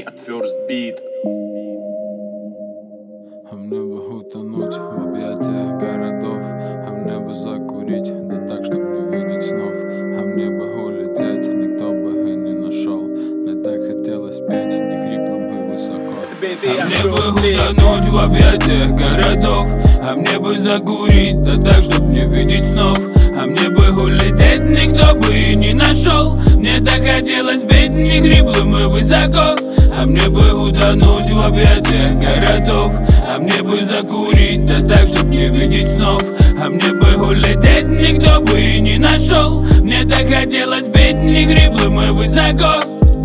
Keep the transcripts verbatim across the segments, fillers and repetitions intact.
от First Beat. А мне бы утонуть в объятиях городов, а мне бы закурить, да так, чтоб не видеть снов. А мне бы улететь, никто бы и не нашел. Мне так хотелось петь, не хриплым и высоко. А мне бы утонуть в объятиях городов, а мне бы закурить, да так, чтоб не видеть снов. А мне бы улететь, никто бы и не нашел. Мне так хотелось петь, не хриплым и высоко. А мне бы утонуть в объятиях городов, а мне бы закурить, да так, чтоб не видеть снов. А мне бы улететь, никто бы и не нашел. Мне так хотелось петь, не хриплым и высоко.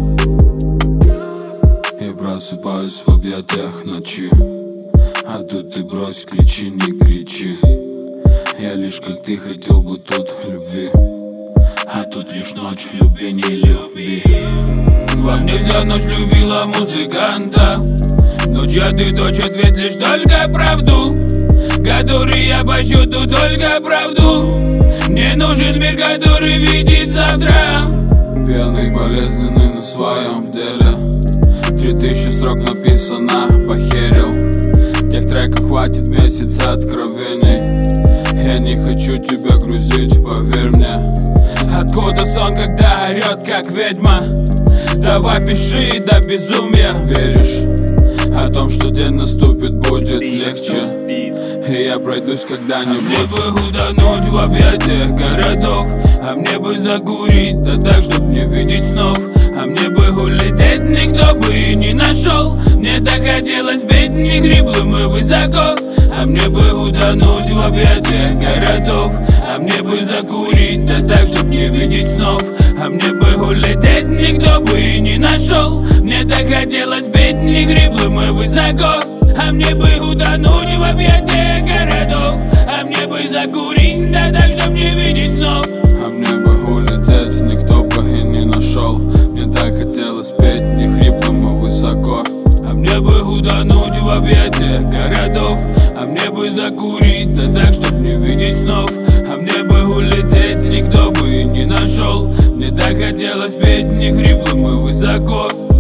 Я просыпаюсь в объятиях ночи, а тут ты брось, кричи, не кричи. Я лишь как ты хотел бы тут любви, а тут лишь ночь люби, не люби. Во мне вся ночь любила музыканта, ночь а ты дочь, ответ лишь только правду, который я по счету только правду. Мне нужен мир, который видит завтра. Пьяный, болезненный на своем деле, три тысячи строк написано, похерил. Тех треков хватит месяца откровений. Я не хочу тебя грузить, поверь мне. Откуда сон, когда орет, как ведьма? Давай пиши до безумия. Веришь о том, что день наступит, будет легче, и я пройдусь когда-нибудь. Мне бы утонуть в объятиях городов, а мне бы закурить, да так, чтоб не видеть снов. А мне бы улететь, никто бы и не нашел. Мне так хотелось петь, не хриплым и высоко. А мне бы утонуть в объятиях городов, а мне бы закурить, да так, чтоб не видеть снов. А мне бы улететь, никто бы и не нашел. Мне так хотелось петь, не хриплым и высоко. А мне бы утонуть в объятиях городов, а мне бы закурить, да так, чтоб не видеть снов. А мне бы улететь, никто бы и не нашел. Мне так хотелось петь, не хриплым и высоко. А мне бы утонуть в объятиях городов, а мне бы закурить, да так, чтоб не видеть снов. А мне бы улететь, никто бы и не нашел. Мне так хотелось петь, не хриплым и высоко.